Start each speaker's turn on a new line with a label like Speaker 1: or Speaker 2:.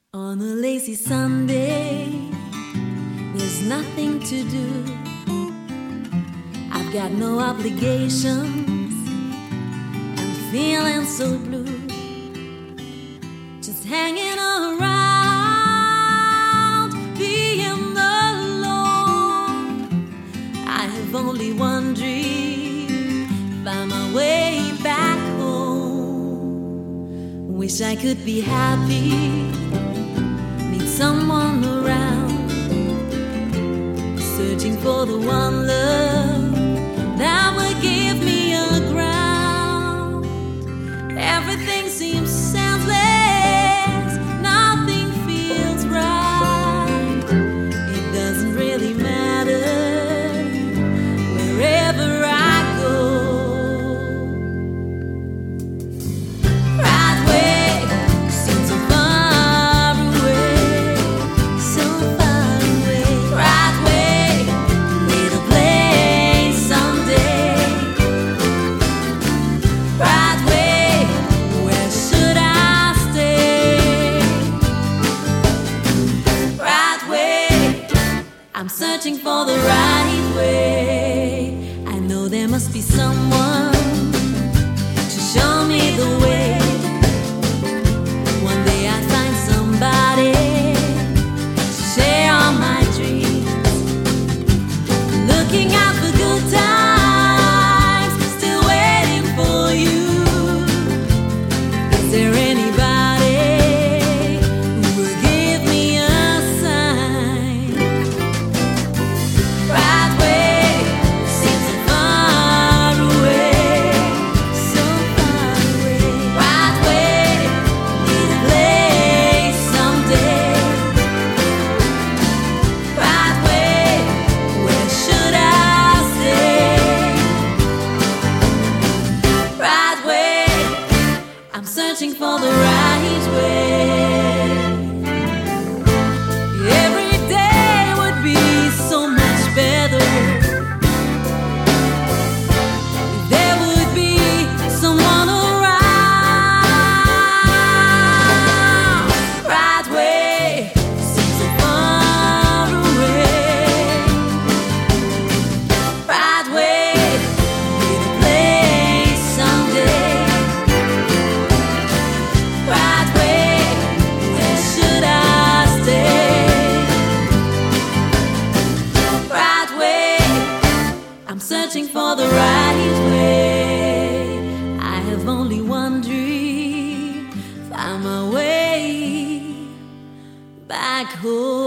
Speaker 1: On a lazy Sunday, there's nothing to do. I've got no obligations. I'm feeling so blue. Just hanging around, being alone. I have only one dream, find my way back home. Wish I could be happy, someone around, searching for the one love that would give me a ground. Everything seems senseless, nothing feels right. It doesn't really matter wherever I go. Right way seems so far away. I'm searching for the right way. I know there must be someone to show me the way. One day I'd find somebody to share all my dreams. Looking out for good times, still waiting for you. Is there anybody who will give me a sign? Right way seems so far away, so far away. Right way, need a place someday. Right way, where should I stay? Right way, I'm searching for the right way. Every day would be so much better if there would be someone around. Right way seems so far away. Right way, need a place someday. Right way, where should I stay? Right way, I'm searching for the right way. I have only one dream, find my way back home.